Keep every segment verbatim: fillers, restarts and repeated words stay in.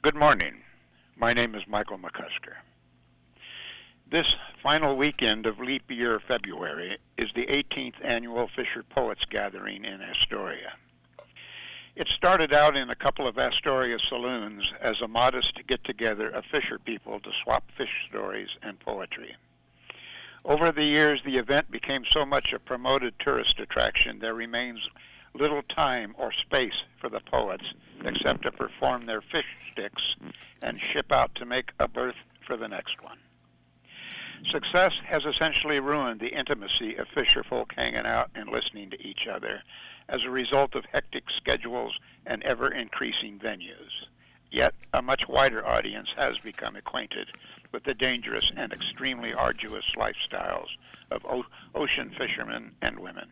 Good morning. My name is Michael McCusker. This final weekend of leap year February is the eighteenth annual Fisher Poets Gathering in Astoria. It started out in a couple of Astoria saloons as a modest get-together of Fisher people to swap fish stories and poetry. Over the years, the event became so much a promoted tourist attraction there remains little time or space for the poets except to perform their fish sticks and ship out to make a berth for the next one. Success has essentially ruined the intimacy of fisher folk hanging out and listening to each other as a result of hectic schedules and ever-increasing venues. Yet a much wider audience has become acquainted with the dangerous and extremely arduous lifestyles of o- ocean fishermen and women.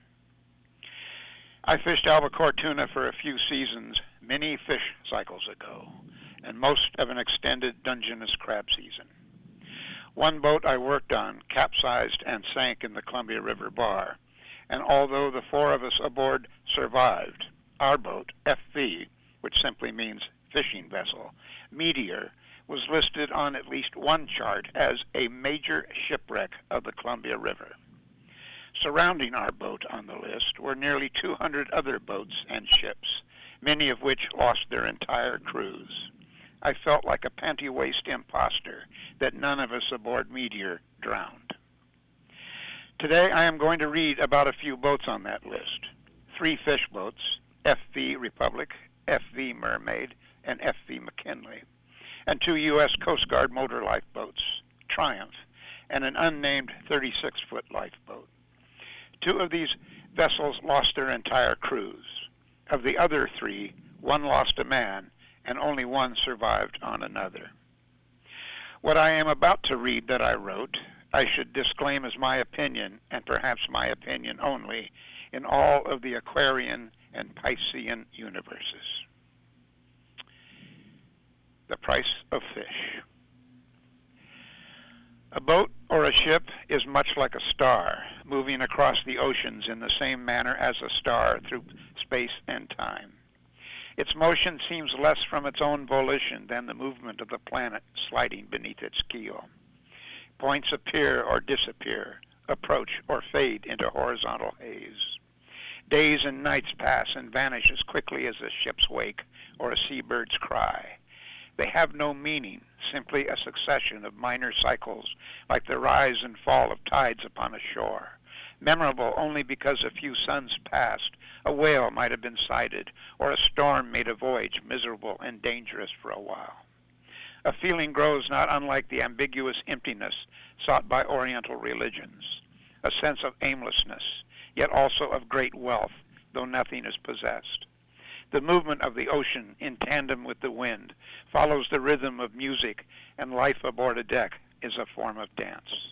I fished albacore tuna for a few seasons many fish cycles ago, and most of an extended Dungeness crab season. One boat I worked on capsized and sank in the Columbia River Bar, and although the four of us aboard survived, our boat, F V, which simply means fishing vessel, Meteor, was listed on at least one chart as a major shipwreck of the Columbia River. Surrounding our boat on the list were nearly two hundred other boats and ships, many of which lost their entire crews. I felt like a panty-waist imposter that none of us aboard Meteor drowned. Today I am going to read about a few boats on that list. Three fish boats, F V Republic, F V Mermaid, and F V McKinley, and two U S Coast Guard motor lifeboats, Triumph, and an unnamed thirty-six foot lifeboat. Two of these vessels lost their entire crews. Of the other three, one lost a man, and only one survived on another. What I am about to read that I wrote, I should disclaim as my opinion, and perhaps my opinion only, in all of the Aquarian and Piscean universes. The price of fish. A boat or a ship is much like a star, moving across the oceans in the same manner as a star through space and time. Its motion seems less from its own volition than the movement of the planet sliding beneath its keel. Points appear or disappear, approach or fade into horizontal haze. Days and nights pass and vanish as quickly as a ship's wake or a seabird's cry. They have no meaning, simply a succession of minor cycles like the rise and fall of tides upon a shore, memorable only because a few suns passed, a whale might have been sighted, or a storm made a voyage miserable and dangerous for a while. A feeling grows not unlike the ambiguous emptiness sought by Oriental religions, a sense of aimlessness, yet also of great wealth, though nothing is possessed. The movement of the ocean in tandem with the wind follows the rhythm of music, and life aboard a deck is a form of dance.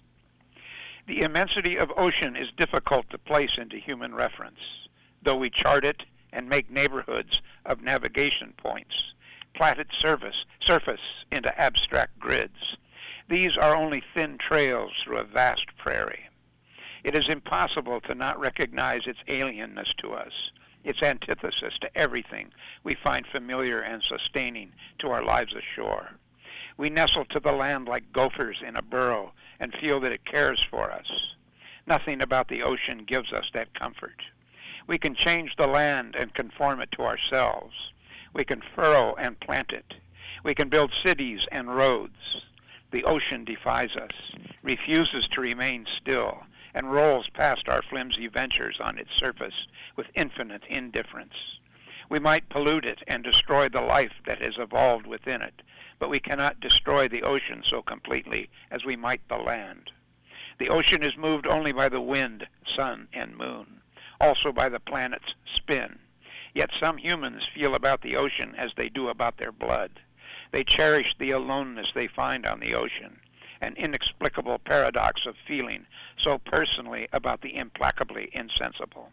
The immensity of ocean is difficult to place into human reference, though we chart it and make neighborhoods of navigation points, plat its surface, surface into abstract grids. These are only thin trails through a vast prairie. It is impossible to not recognize its alienness to us, its antithesis to everything we find familiar and sustaining to our lives ashore. We nestle to the land like gophers in a burrow and feel that it cares for us. Nothing about the ocean gives us that comfort. We can change the land and conform it to ourselves. We can furrow and plant it. We can build cities and roads. The ocean defies us, refuses to remain still, and rolls past our flimsy ventures on its surface with infinite indifference. We might pollute it and destroy the life that has evolved within it, but we cannot destroy the ocean so completely as we might the land. The ocean is moved only by the wind, sun, and moon, also by the planet's spin. Yet some humans feel about the ocean as they do about their blood. They cherish the aloneness they find on the ocean, an inexplicable paradox of feeling so personally about the implacably insensible.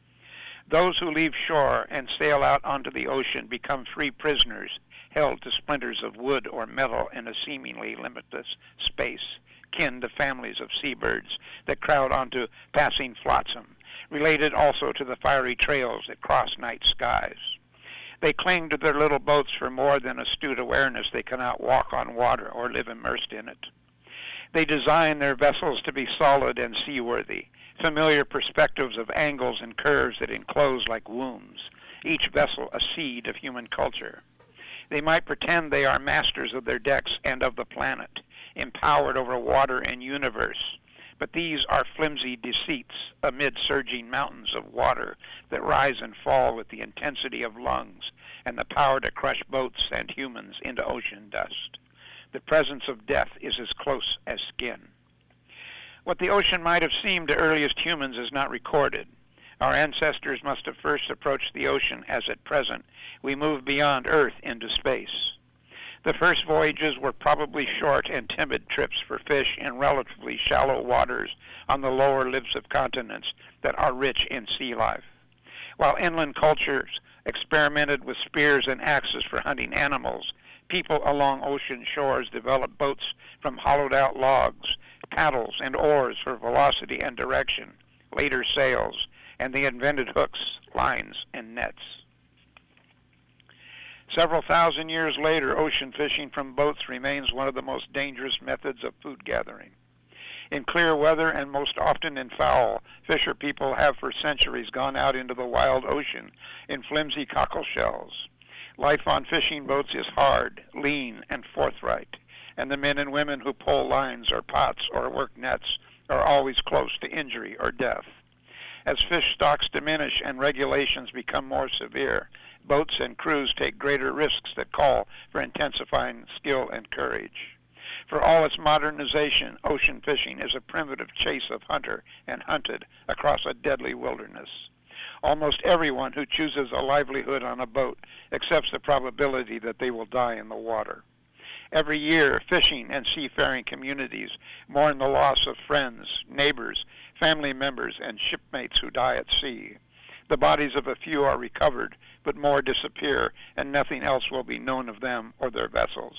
Those who leave shore and sail out onto the ocean become free prisoners, held to splinters of wood or metal in a seemingly limitless space, kin to families of seabirds that crowd onto passing flotsam, related also to the fiery trails that cross night skies. They cling to their little boats for more than astute awareness they cannot walk on water or live immersed in it. They design their vessels to be solid and seaworthy, familiar perspectives of angles and curves that enclose like wombs, each vessel a seed of human culture. They might pretend they are masters of their decks and of the planet, empowered over water and universe, but these are flimsy deceits amid surging mountains of water that rise and fall with the intensity of lungs and the power to crush boats and humans into ocean dust. The presence of death is as close as skin. What the ocean might have seemed to earliest humans is not recorded. Our ancestors must have first approached the ocean as at present we move beyond Earth into space. The first voyages were probably short and timid trips for fish in relatively shallow waters on the lower lips of continents that are rich in sea life. While inland cultures experimented with spears and axes for hunting animals, people along ocean shores developed boats from hollowed-out logs, paddles and oars for velocity and direction, later sails, and the invented hooks, lines, and nets. Several thousand years later, ocean fishing from boats remains one of the most dangerous methods of food gathering. In clear weather and most often in foul, fisher people have for centuries gone out into the wild ocean in flimsy cockle shells. Life on fishing boats is hard, lean, and forthright, and the men and women who pull lines or pots or work nets are always close to injury or death. As fish stocks diminish and regulations become more severe, boats and crews take greater risks that call for intensifying skill and courage. For all its modernization, ocean fishing is a primitive chase of hunter and hunted across a deadly wilderness. Almost everyone who chooses a livelihood on a boat accepts the probability that they will die in the water. Every year, fishing and seafaring communities mourn the loss of friends, neighbors, family members, and shipmates who die at sea. The bodies of a few are recovered, but more disappear, and nothing else will be known of them or their vessels.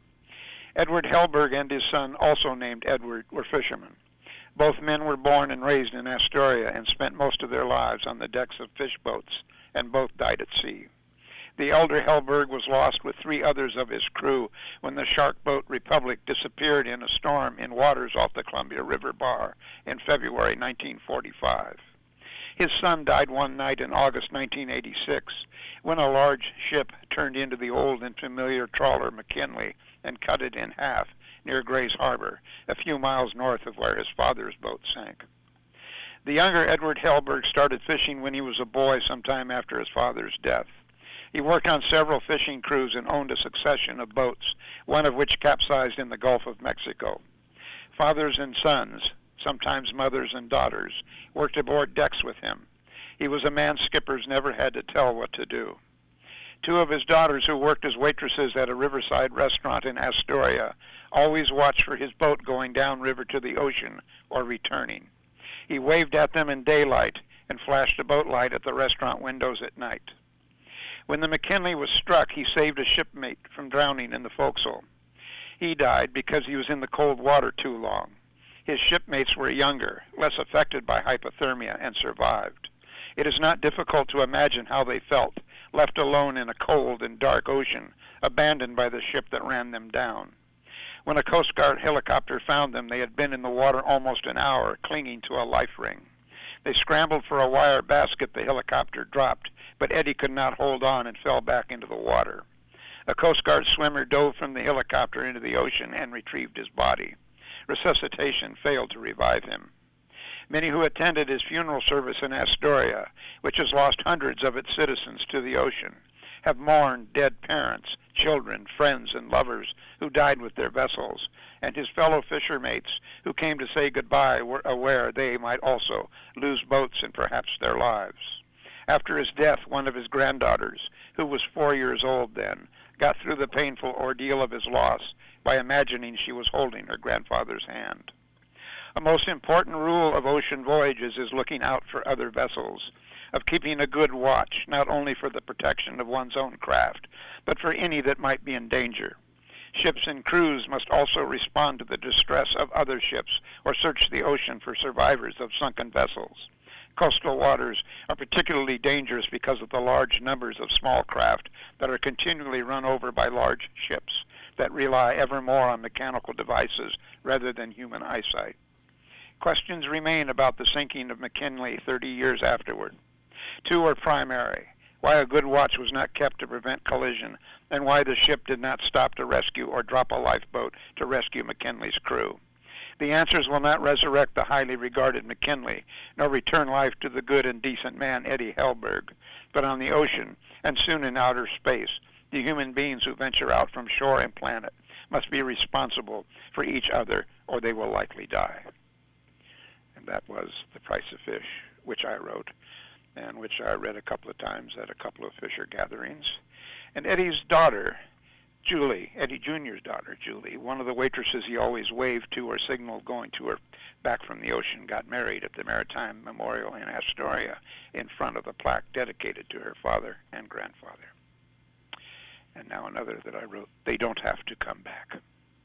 Edward Hellberg and his son, also named Edward, were fishermen. Both men were born and raised in Astoria and spent most of their lives on the decks of fish boats, and both died at sea. The elder Hellberg was lost with three others of his crew when the shark boat Republic disappeared in a storm in waters off the Columbia River Bar in February nineteen forty-five. His son died one night in August nineteen eighty-six when a large ship turned into the old and familiar trawler McKinley and cut it in half near Grays Harbor, a few miles north of where his father's boat sank. The younger Edward Hellberg started fishing when he was a boy sometime after his father's death. He worked on several fishing crews and owned a succession of boats, one of which capsized in the Gulf of Mexico. Fathers and sons, sometimes mothers and daughters, worked aboard decks with him. He was a man skippers never had to tell what to do. Two of his daughters, who worked as waitresses at a riverside restaurant in Astoria, always watched for his boat going downriver to the ocean or returning. He waved at them in daylight and flashed a boat light at the restaurant windows at night. When the McKinley was struck, he saved a shipmate from drowning in the forecastle. He died because he was in the cold water too long. His shipmates were younger, less affected by hypothermia, and survived. It is not difficult to imagine how they felt, left alone in a cold and dark ocean, abandoned by the ship that ran them down. When a Coast Guard helicopter found them, they had been in the water almost an hour, clinging to a life ring. They scrambled for a wire basket the helicopter dropped, but Eddie could not hold on and fell back into the water. A Coast Guard swimmer dove from the helicopter into the ocean and retrieved his body. Resuscitation failed to revive him. Many who attended his funeral service in Astoria, which has lost hundreds of its citizens to the ocean, have mourned dead parents, children, friends, and lovers who died with their vessels, and his fellow fishermates who came to say goodbye were aware they might also lose boats and perhaps their lives. After his death, one of his granddaughters, who was four years old then, got through the painful ordeal of his loss by imagining she was holding her grandfather's hand. A most important rule of ocean voyages is looking out for other vessels, of keeping a good watch, not only for the protection of one's own craft, but for any that might be in danger. Ships and crews must also respond to the distress of other ships or search the ocean for survivors of sunken vessels. Coastal waters are particularly dangerous because of the large numbers of small craft that are continually run over by large ships that rely ever more on mechanical devices rather than human eyesight. Questions remain about the sinking of McKinley thirty years afterward. Two are primary: why a good watch was not kept to prevent collision, and why the ship did not stop to rescue or drop a lifeboat to rescue McKinley's crew. The answers will not resurrect the highly regarded McKinley, nor return life to the good and decent man Eddie Hellberg, but on the ocean, and soon in outer space, the human beings who venture out from shore and planet must be responsible for each other, or they will likely die. And that was The Price of Fish, which I wrote, and which I read a couple of times at a couple of Fisher gatherings. And Eddie's daughter, Julie, Eddie Junior's daughter, Julie, one of the waitresses he always waved to or signaled going to her back from the ocean, got married at the Maritime Memorial in Astoria in front of the plaque dedicated to her father and grandfather. And now another that I wrote, They Don't Have to Come Back.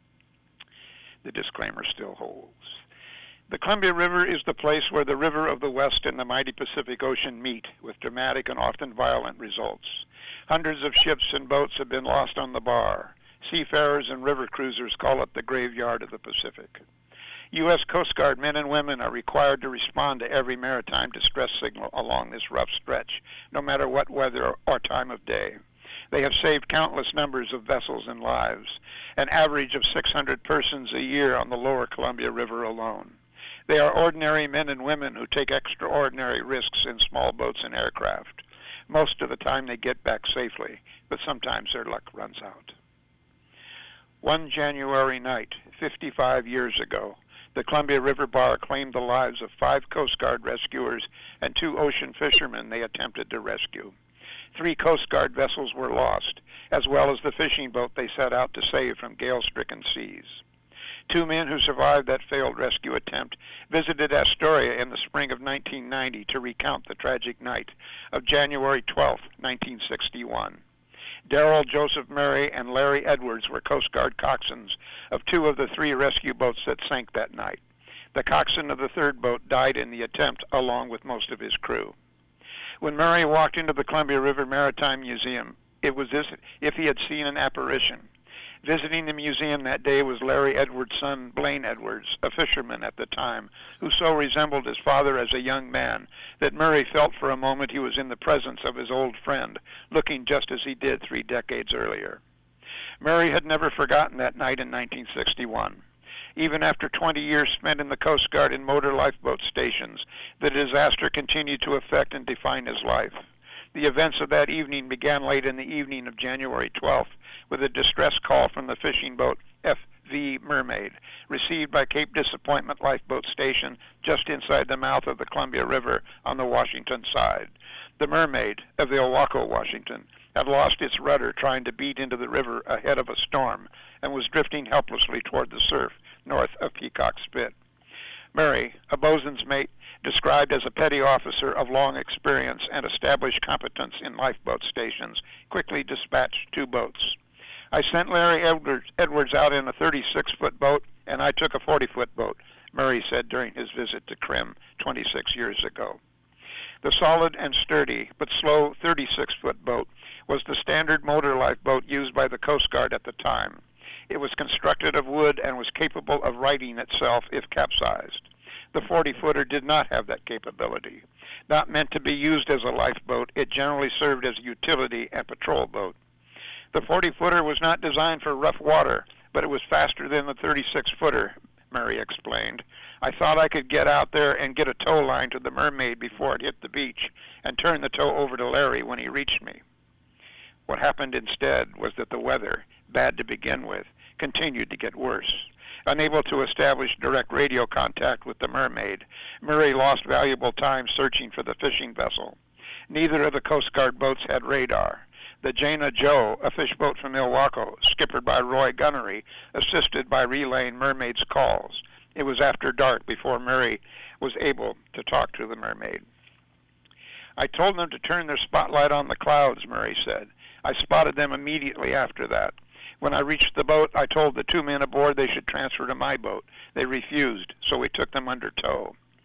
The disclaimer still holds. The Columbia River is the place where the River of the West and the mighty Pacific Ocean meet, with dramatic and often violent results. Hundreds of ships and boats have been lost on the bar. Seafarers and river cruisers call it the graveyard of the Pacific. U S Coast Guard men and women are required to respond to every maritime distress signal along this rough stretch, no matter what weather or time of day. They have saved countless numbers of vessels and lives, an average of six hundred persons a year on the lower Columbia River alone. They are ordinary men and women who take extraordinary risks in small boats and aircraft. Most of the time they get back safely, but sometimes their luck runs out. One January night, fifty-five years ago, the Columbia River Bar claimed the lives of five Coast Guard rescuers and two ocean fishermen they attempted to rescue. Three Coast Guard vessels were lost, as well as the fishing boat they set out to save from gale-stricken seas. Two men who survived that failed rescue attempt visited Astoria in the spring of nineteen ninety to recount the tragic night of January twelfth, nineteen sixty-one. Darrell Joseph Murray and Larry Edwards were Coast Guard coxswains of two of the three rescue boats that sank that night. The coxswain of the third boat died in the attempt, along with most of his crew. When Murray walked into the Columbia River Maritime Museum, it was as if he had seen an apparition. Visiting the museum that day was Larry Edwards' son, Blaine Edwards, a fisherman at the time, who so resembled his father as a young man that Murray felt for a moment he was in the presence of his old friend, looking just as he did three decades earlier. Murray had never forgotten that night in nineteen sixty-one. Even after twenty years spent in the Coast Guard in motor lifeboat stations, the disaster continued to affect and define his life. The events of that evening began late in the evening of January twelfth with a distress call from the fishing boat F V Mermaid, received by Cape Disappointment Lifeboat Station just inside the mouth of the Columbia River on the Washington side. The Mermaid, of Ilwaco, Washington, had lost its rudder trying to beat into the river ahead of a storm and was drifting helplessly toward the surf north of Peacock Spit. Murray, a bosun's mate, described as a petty officer of long experience and established competence in lifeboat stations, quickly dispatched two boats. I sent Larry Edwards, Edwards out in a thirty-six foot boat, and I took a forty foot boat, Murray said during his visit to Krim twenty-six years ago. The solid and sturdy but slow thirty-six foot boat was the standard motor lifeboat used by the Coast Guard at the time. It was constructed of wood and was capable of righting itself if capsized. The forty footer did not have that capability. Not meant to be used as a lifeboat, it generally served as a utility and patrol boat. The forty footer was not designed for rough water, but it was faster than the thirty-six footer, Murray explained. I thought I could get out there and get a tow line to the Mermaid before it hit the beach and turn the tow over to Larry when he reached me. What happened instead was that the weather, bad to begin with, continued to get worse. Unable to establish direct radio contact with the Mermaid, Murray lost valuable time searching for the fishing vessel. Neither of the Coast Guard boats had radar. The Jana Joe, a fish boat from Ilwaco, skippered by Roy Gunnery, assisted by relaying Mermaid's calls. It was after dark before Murray was able to talk to the Mermaid. I told them to turn their spotlight on the clouds, Murray said. I spotted them immediately after that. When I reached the boat, I told the two men aboard they should transfer to my boat. They refused, so we took them under tow.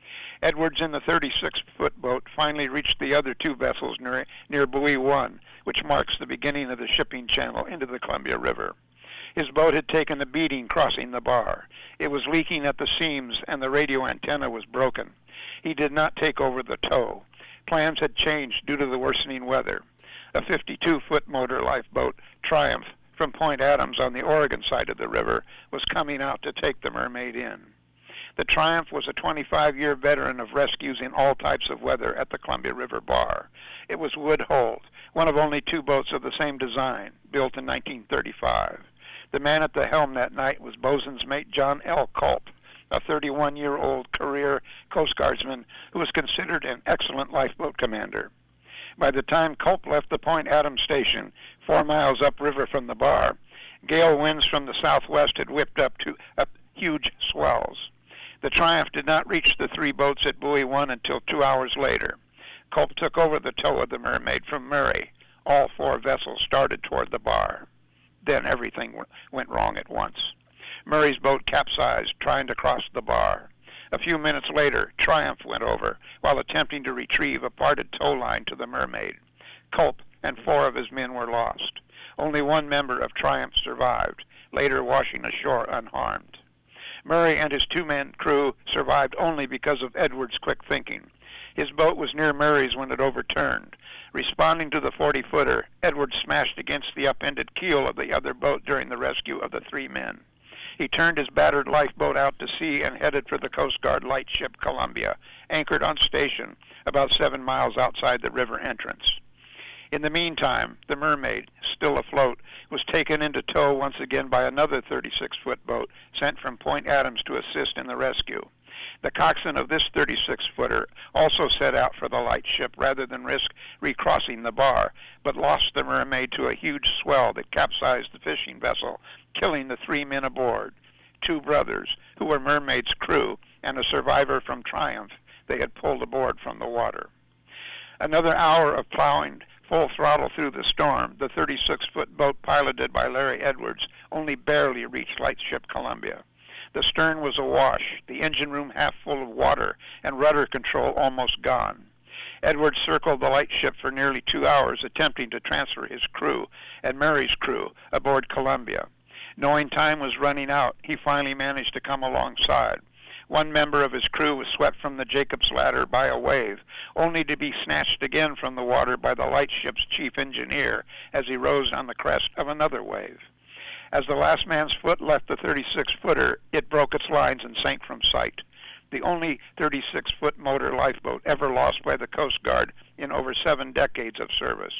Edwards in the thirty-six foot boat finally reached the other two vessels near, near Buoy one, which marks the beginning of the shipping channel into the Columbia River. His boat had taken a beating crossing the bar. It was leaking at the seams, and the radio antenna was broken. He did not take over the tow. Plans had changed due to the worsening weather. A fifty-two foot motor lifeboat, Triumph, from Point Adams on the Oregon side of the river, was coming out to take the Mermaid in. The Triumph was a twenty-five year veteran of rescues in all types of weather at the Columbia River Bar. It was wood-hulled, one of only two boats of the same design, built in nineteen thirty-five. The man at the helm that night was bosun's mate John L. Culp, a thirty-one year old career Coast Guardsman who was considered an excellent lifeboat commander. By the time Culp left the Point Adams station, four miles upriver from the bar, gale winds from the southwest had whipped up to up huge swells. The Triumph did not reach the three boats at Buoy one until two hours later. Culp took over the tow of the Mermaid from Murray. All four vessels started toward the bar. Then everything went wrong at once. Murray's boat capsized, trying to cross the bar. A few minutes later, Triumph went over while attempting to retrieve a parted tow line to the Mermaid. Culp and four of his men were lost. Only one member of Triumph survived, later washing ashore unharmed. Murray and his two-man crew survived only because of Edwards' quick thinking. His boat was near Murray's when it overturned. Responding to the forty-footer, Edwards smashed against the upended keel of the other boat during the rescue of the three men. He turned his battered lifeboat out to sea and headed for the Coast Guard lightship Columbia, anchored on station about seven miles outside the river entrance. In the meantime, the Mermaid, still afloat, was taken into tow once again by another thirty-six foot boat sent from Point Adams to assist in the rescue. The coxswain of this thirty-six footer also set out for the lightship rather than risk recrossing the bar, but lost the Mermaid to a huge swell that capsized the fishing vessel, killing the three men aboard, two brothers, who were Mermaid's crew, and a survivor from Triumph they had pulled aboard from the water. Another hour of plowing full throttle through the storm, the thirty-six foot boat piloted by Larry Edwards only barely reached lightship Columbia. The stern was awash, the engine room half full of water, and rudder control almost gone. Edwards circled the lightship for nearly two hours, attempting to transfer his crew and Murray's crew aboard Columbia. Knowing time was running out, he finally managed to come alongside. One member of his crew was swept from the Jacob's ladder by a wave, only to be snatched again from the water by the lightship's chief engineer as he rose on the crest of another wave. As the last man's foot left the thirty-six footer, it broke its lines and sank from sight. The only thirty-six foot motor lifeboat ever lost by the Coast Guard in over seven decades of service.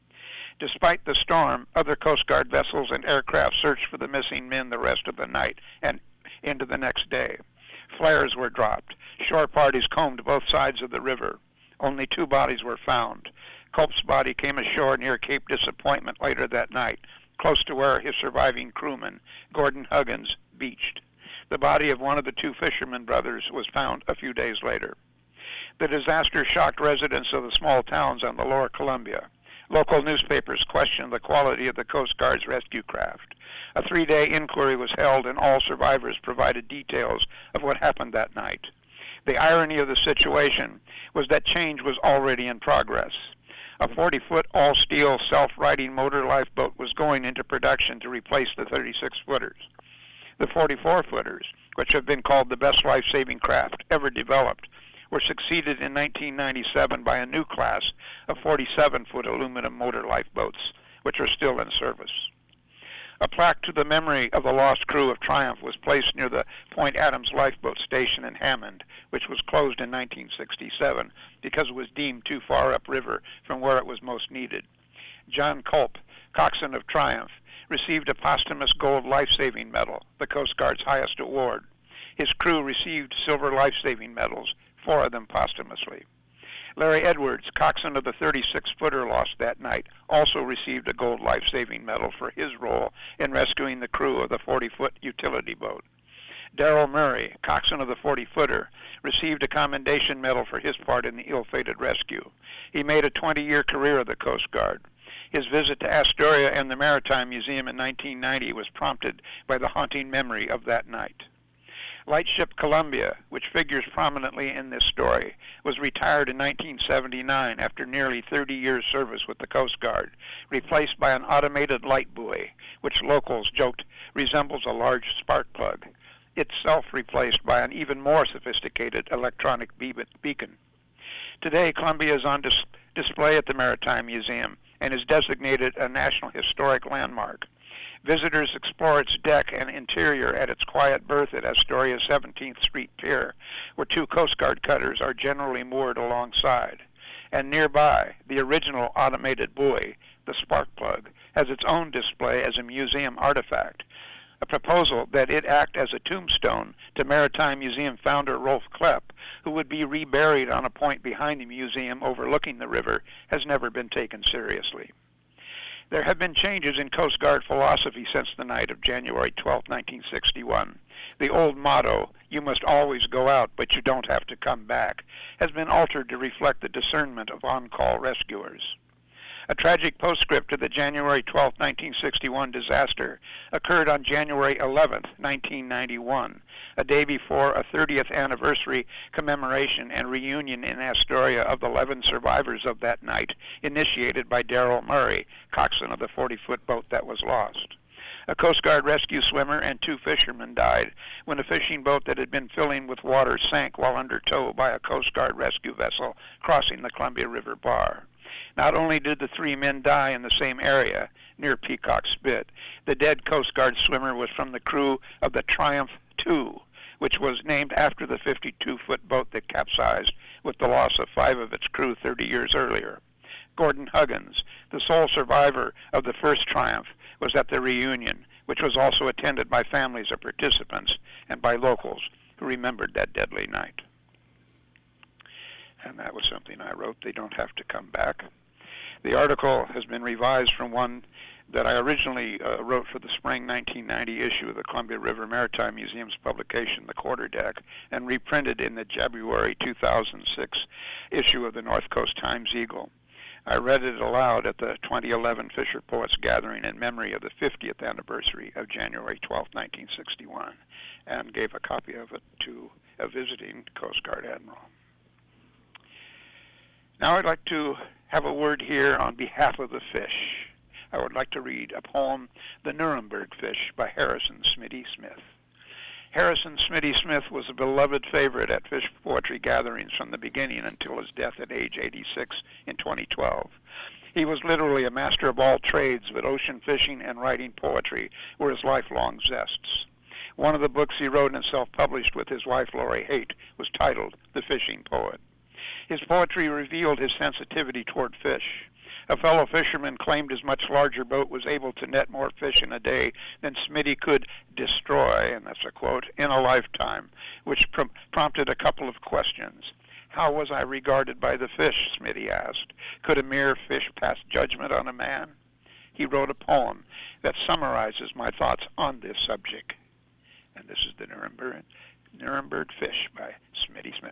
Despite the storm, other Coast Guard vessels and aircraft searched for the missing men the rest of the night and into the next day. Flares were dropped. Shore parties combed both sides of the river. Only two bodies were found. Culp's body came ashore near Cape Disappointment later that night, close to where his surviving crewman, Gordon Huggins, beached. The body of one of the two fisherman brothers was found a few days later. The disaster shocked residents of the small towns on the lower Columbia. Local newspapers questioned the quality of the Coast Guard's rescue craft. A three-day inquiry was held, and all survivors provided details of what happened that night. The irony of the situation was that change was already in progress. A forty foot all-steel self-righting motor lifeboat was going into production to replace the thirty-six footers. The forty-four footers, which have been called the best life-saving craft ever developed, were succeeded in nineteen ninety-seven by a new class of forty-seven foot aluminum motor lifeboats, which are still in service. A plaque to the memory of the lost crew of Triumph was placed near the Point Adams lifeboat station in Hammond, which was closed in nineteen sixty-seven because it was deemed too far upriver from where it was most needed. John Culp, coxswain of Triumph, received a posthumous gold life-saving medal, the Coast Guard's highest award. His crew received silver life-saving medals, four of them posthumously. Larry Edwards, coxswain of the thirty-six footer lost that night, also received a gold life-saving medal for his role in rescuing the crew of the forty foot utility boat. Darrell Murray, coxswain of the forty footer, received a commendation medal for his part in the ill-fated rescue. He made a twenty year career of the Coast Guard. His visit to Astoria and the Maritime Museum in nineteen ninety was prompted by the haunting memory of that night. Lightship Columbia, which figures prominently in this story, was retired in nineteen seventy-nine after nearly thirty years' service with the Coast Guard, replaced by an automated light buoy, which locals joked resembles a large spark plug, itself replaced by an even more sophisticated electronic beacon. Today, Columbia is on dis- display at the Maritime Museum and is designated a National Historic Landmark. Visitors explore its deck and interior at its quiet berth at Astoria's seventeenth Street Pier, where two Coast Guard cutters are generally moored alongside. And nearby, the original automated buoy, the spark plug, has its own display as a museum artifact, a proposal that it act as a tombstone to Maritime Museum founder Rolf Klepp, who would be reburied on a point behind the museum overlooking the river, has never been taken seriously. There have been changes in Coast Guard philosophy since the night of January twelfth, nineteen sixty-one. The old motto, "You must always go out, but you don't have to come back," has been altered to reflect the discernment of on-call rescuers. A tragic postscript to the January twelfth, nineteen sixty-one disaster occurred on January eleventh, nineteen ninety-one, a day before a thirtieth anniversary commemoration and reunion in Astoria of the eleven survivors of that night, initiated by Darrell Murray, coxswain of the forty-foot boat that was lost. A Coast Guard rescue swimmer and two fishermen died when a fishing boat that had been filling with water sank while under tow by a Coast Guard rescue vessel crossing the Columbia River Bar. Not only did the three men die in the same area, near Peacock Spit, the dead Coast Guard swimmer was from the crew of the Triumph two, which was named after the fifty-two-foot boat that capsized with the loss of five of its crew thirty years earlier. Gordon Huggins, the sole survivor of the first Triumph, was at the reunion, which was also attended by families of participants and by locals who remembered that deadly night. And that was something I wrote. They don't have to come back. The article has been revised from one that I originally uh, wrote for the spring nineteen ninety issue of the Columbia River Maritime Museum's publication, The Quarterdeck, and reprinted in the February two thousand six issue of the North Coast Times-Eagle. I read it aloud at the twenty eleven Fisher Poets Gathering in memory of the fiftieth anniversary of January twelfth, nineteen sixty-one, and gave a copy of it to a visiting Coast Guard admiral. Now I'd like to have a word here on behalf of the fish. I would like to read a poem, The Nuremberg Fish, by Harrison Smitty Smith. Harrison Smitty Smith was a beloved favorite at fish poetry gatherings from the beginning until his death at age eighty-six in twenty twelve. He was literally a master of all trades, but ocean fishing and writing poetry were his lifelong zests. One of the books he wrote and self-published with his wife, Lori Haight, was titled The Fishing Poet. His poetry revealed his sensitivity toward fish. A fellow fisherman claimed his much larger boat was able to net more fish in a day than Smitty could destroy, and that's a quote, in a lifetime, which pr- prompted a couple of questions. How was I regarded by the fish, Smitty asked. Could a mere fish pass judgment on a man? He wrote a poem that summarizes my thoughts on this subject. And this is the Nuremberg, Nuremberg Fish by Smitty Smith.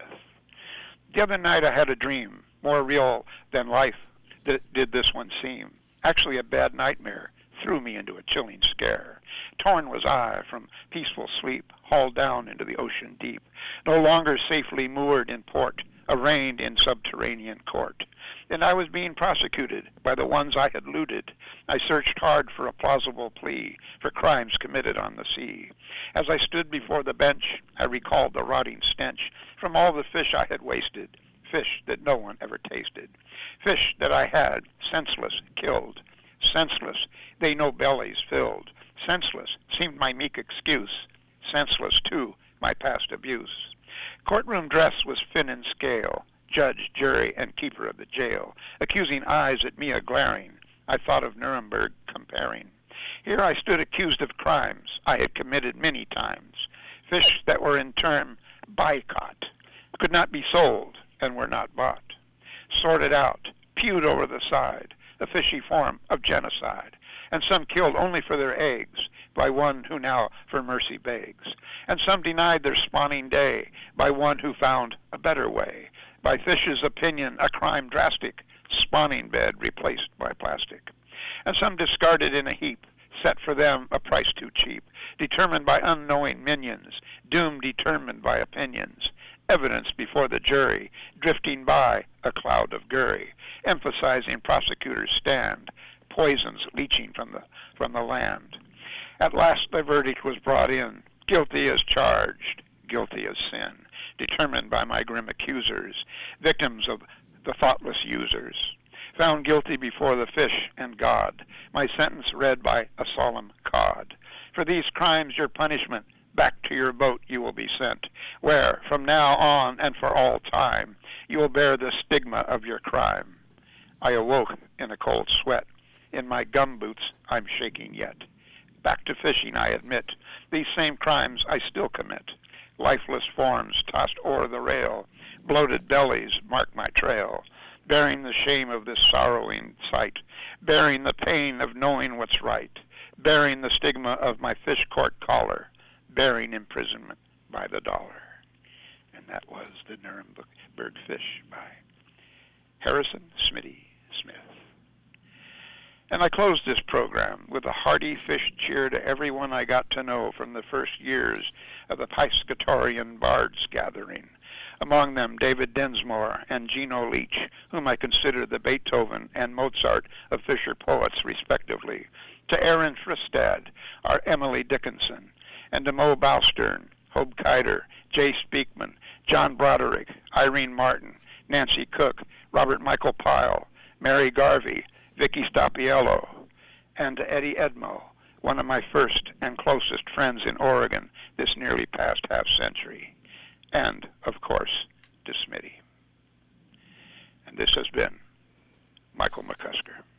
The other night I had a dream, more real than life th- did this one seem. Actually a bad nightmare threw me into a chilling scare. Torn was I from peaceful sleep, hauled down into the ocean deep, no longer safely moored in port, arraigned in subterranean court. And I was being prosecuted by the ones I had looted. I searched hard for a plausible plea for crimes committed on the sea. As I stood before the bench, I recalled the rotting stench from all the fish I had wasted, fish that no one ever tasted, fish that I had, senseless, killed. Senseless, they no bellies filled. Senseless seemed my meek excuse. Senseless, too, my past abuse. Courtroom dress was fin and scale, judge, jury, and keeper of the jail, accusing eyes at me a-glaring. I thought of Nuremberg comparing. Here I stood accused of crimes I had committed many times, fish that were in term boycott, could not be sold and were not bought, sorted out, pewed over the side, a fishy form of genocide, and some killed only for their eggs by one who now for mercy begs, and some denied their spawning day by one who found a better way, by fish's opinion a crime drastic, spawning bed replaced by plastic, and some discarded in a heap, set for them a price too cheap, determined by unknowing minions, doom determined by opinions, evidence before the jury, drifting by a cloud of gurry, emphasizing prosecutors' stand, poisons leaching from the, from the land. At last the verdict was brought in, guilty as charged, guilty as sin, determined by my grim accusers, victims of the thoughtless users. Found guilty before the fish and God, my sentence read by a solemn cod. For these crimes your punishment, back to your boat you will be sent, where, from now on and for all time, you will bear the stigma of your crime. I awoke in a cold sweat. In my gumboots I'm shaking yet. Back to fishing, I admit. These same crimes I still commit. Lifeless forms tossed o'er the rail, bloated bellies mark my trail, bearing the shame of this sorrowing sight, bearing the pain of knowing what's right, bearing the stigma of my fish court collar, bearing imprisonment by the dollar. And that was the Nuremberg Fish by Harrison Smitty Smith. And I closed this program with a hearty fish cheer to everyone I got to know from the first years of the Piscatorian Bards gathering. Among them David Densmore and Gino Leach, whom I consider the Beethoven and Mozart of Fisher poets respectively, to Aaron Fristad, our Emily Dickinson, and to Mo Bowstern, Hobe Keider, Jay Speakman, John Broderick, Irene Martin, Nancy Cook, Robert Michael Pyle, Mary Garvey, Vicky Stappiello, and to Eddie Edmo, one of my first and closest friends in Oregon this nearly past half century. And, of course, to Smitty. And this has been Michael McCusker.